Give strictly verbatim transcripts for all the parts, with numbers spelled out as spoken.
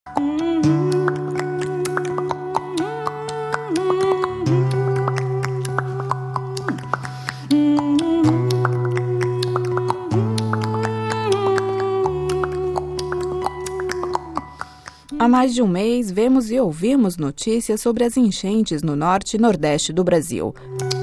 Há mais de um mês, vemos e ouvimos notícias sobre as enchentes no norte e nordeste do Brasil.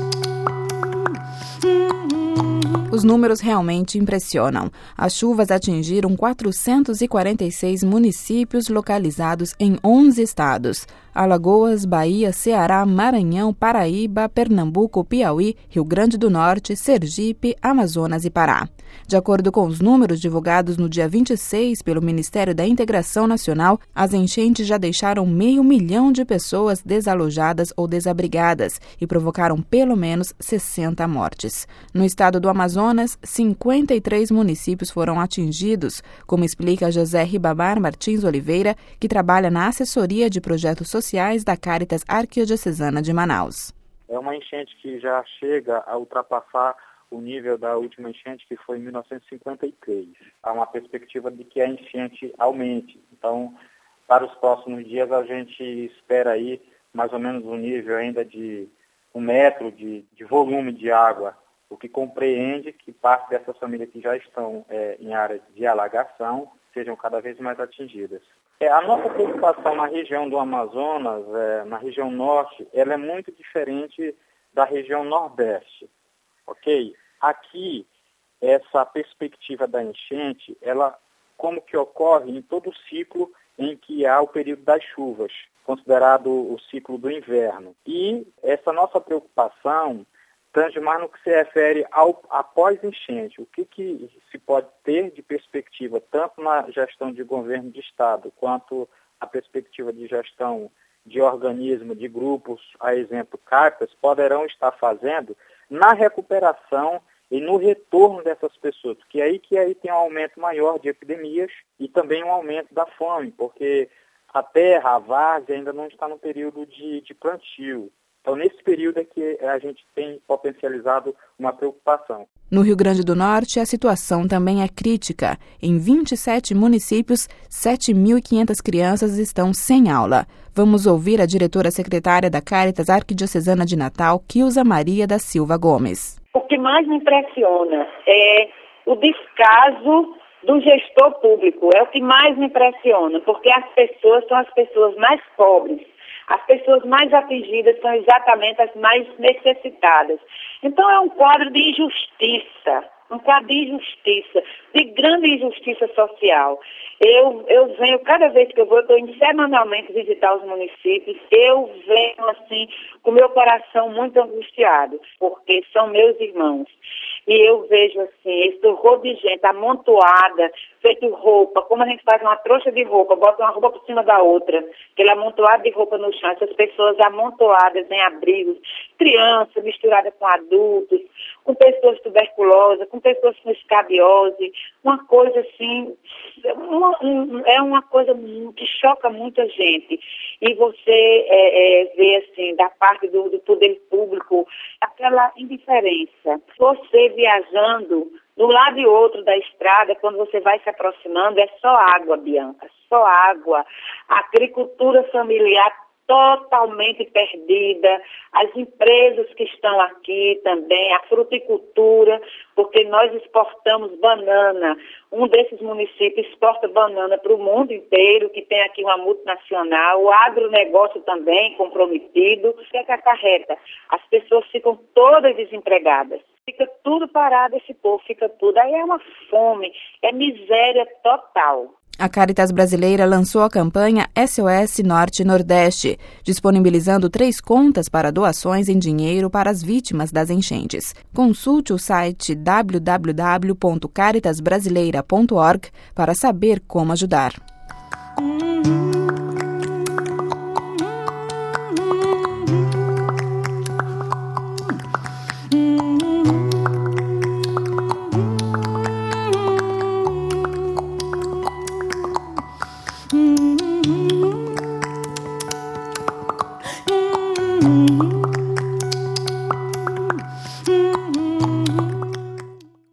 Os números realmente impressionam. As chuvas atingiram quatrocentos e quarenta e seis municípios localizados em onze estados: Alagoas, Bahia, Ceará, Maranhão, Paraíba, Pernambuco, Piauí, Rio Grande do Norte, Sergipe, Amazonas e Pará. De acordo com os números divulgados no dia vinte e seis pelo Ministério da Integração Nacional, as enchentes já deixaram meio milhão de pessoas desalojadas ou desabrigadas e provocaram pelo menos sessenta mortes. No estado do Amazonas, cinquenta e três municípios foram atingidos, como explica José Ribamar Martins Oliveira, que trabalha na assessoria de projetos sociais da Cáritas Arquidiocesana de Manaus. É uma enchente que já chega a ultrapassar o nível da última enchente, que foi em mil novecentos e cinquenta e três. Há uma perspectiva de que a enchente aumente. Então, para os próximos dias, a gente espera aí mais ou menos um nível ainda de um metro de, de volume de água, o que compreende que parte dessas famílias que já estão é, em áreas de alagação sejam cada vez mais atingidas. É, a nossa preocupação na região do Amazonas, é, na região norte, ela é muito diferente da região nordeste. Ok? Aqui, essa perspectiva da enchente, ela como que ocorre em todo o ciclo em que há o período das chuvas, considerado o ciclo do inverno. E essa nossa preocupação tange mais no que se refere ao após enchente. O que, que se pode ter de perspectiva, tanto na gestão de governo de Estado, quanto a perspectiva de gestão de organismo, de grupos, a exemplo, Cáritas, poderão estar fazendo na recuperação e no retorno dessas pessoas, porque aí que aí tem um aumento maior de epidemias e também um aumento da fome, porque a terra, a várzea ainda não está no período de, de plantio. Então, nesse período é que a gente tem potencializado uma preocupação. No Rio Grande do Norte, a situação também é crítica. Em vinte e sete municípios, sete mil e quinhentas crianças estão sem aula. Vamos ouvir a diretora-secretária da Cáritas Arquidiocesana de Natal, Quilza Maria da Silva Gomes. O que mais me impressiona é o descaso do gestor público. É o que mais me impressiona, porque as pessoas são as pessoas mais pobres. As pessoas mais atingidas são exatamente as mais necessitadas. Então é um quadro de injustiça, um quadro de injustiça, de grande injustiça social. Eu, eu venho, cada vez que eu vou, eu estou indo semanalmente visitar os municípios, eu venho assim, com meu coração muito angustiado, porque são meus irmãos. E eu vejo assim, esse horror de gente amontoada, feito roupa, como a gente faz uma trouxa de roupa, bota uma roupa por cima da outra, aquele amontoado de roupa no chão, essas pessoas amontoadas em abrigos, crianças misturadas com adultos, com pessoas tuberculosas, com pessoas com escabiose, uma coisa assim, uma, um, é uma coisa que choca muita gente. E você é, é, vê assim, da parte do, do poder público, aquela indiferença. Você viajando de um lado e outro da estrada, quando você vai se aproximando, é só água, Bianca, só água. A agricultura familiar totalmente perdida, as empresas que estão aqui também, a fruticultura, porque nós exportamos banana. Um desses municípios exporta banana para o mundo inteiro, que tem aqui uma multinacional, o agronegócio também comprometido. O que é que acarreta? As pessoas ficam todas desempregadas. Fica tudo parado, esse povo fica tudo. Aí é uma fome, é miséria total. A Cáritas Brasileira lançou a campanha S O S Norte e Nordeste, disponibilizando três contas para doações em dinheiro para as vítimas das enchentes. Consulte o site w w w ponto caritas brasileira ponto org para saber como ajudar.